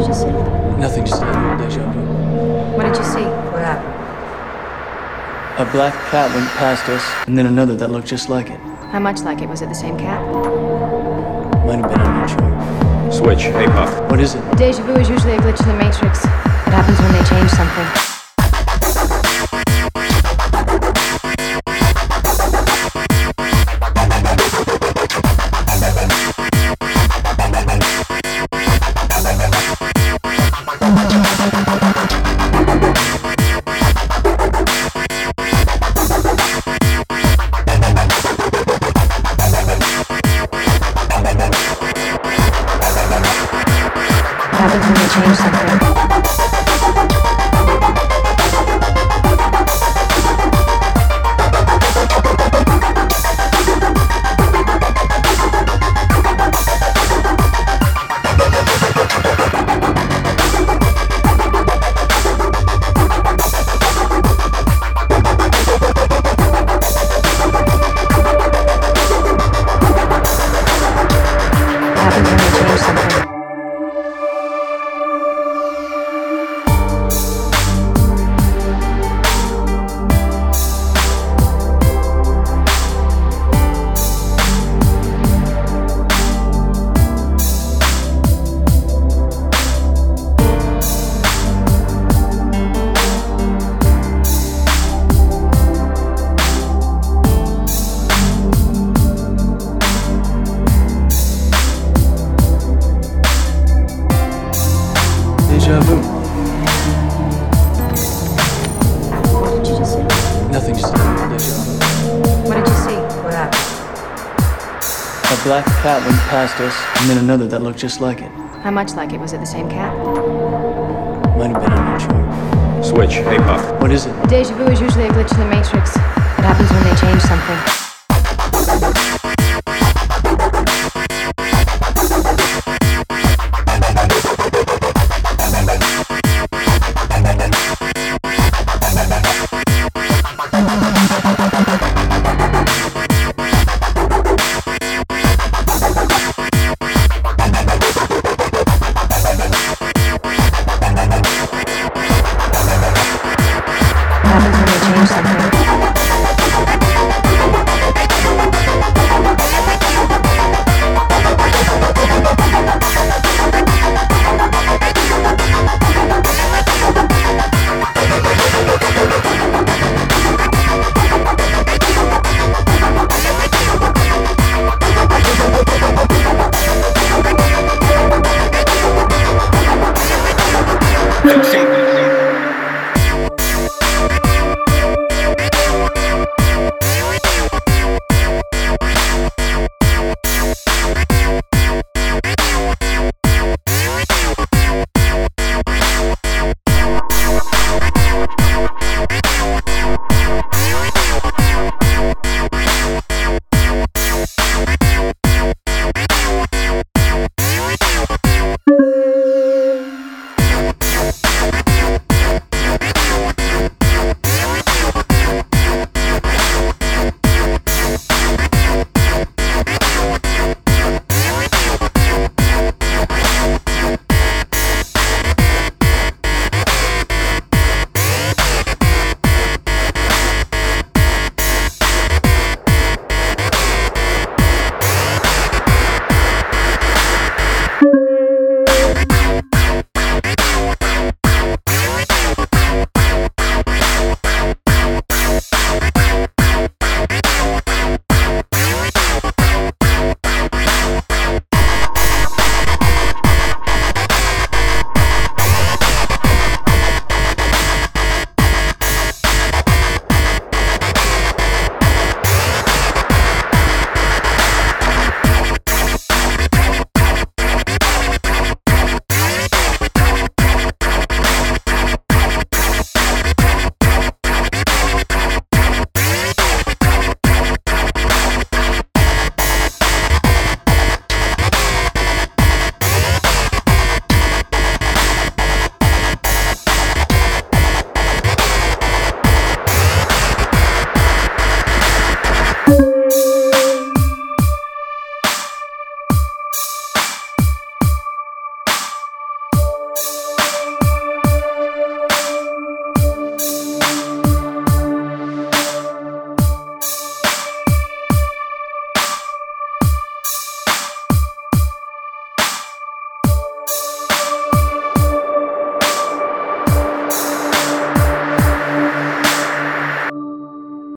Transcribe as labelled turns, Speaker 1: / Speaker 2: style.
Speaker 1: just see?
Speaker 2: Nothing, just a little deja vu.
Speaker 1: What did you see?
Speaker 3: What happened?
Speaker 2: A black cat went past us, and then another that looked just like it.
Speaker 1: How much like it? Was it the same cat?
Speaker 2: Might have been, I'm not sure.
Speaker 4: Switch, APOC.
Speaker 2: What is it?
Speaker 1: Deja vu is usually a glitch in the Matrix. It happens when they change something. It happens when they change something. It happens when they change something.
Speaker 2: Deja vu.
Speaker 1: What did you just see?
Speaker 2: Nothing, just a little deja vu.
Speaker 1: What did you see?
Speaker 3: What happened?
Speaker 2: A black cat went past us, and then another that looked just like it.
Speaker 1: How much like it? Was it the same cat?
Speaker 2: Might have been, I'm not sure.
Speaker 4: Switch, APOC.
Speaker 2: What is it?
Speaker 1: Deja vu is usually a glitch in the Matrix. It happens when they change something.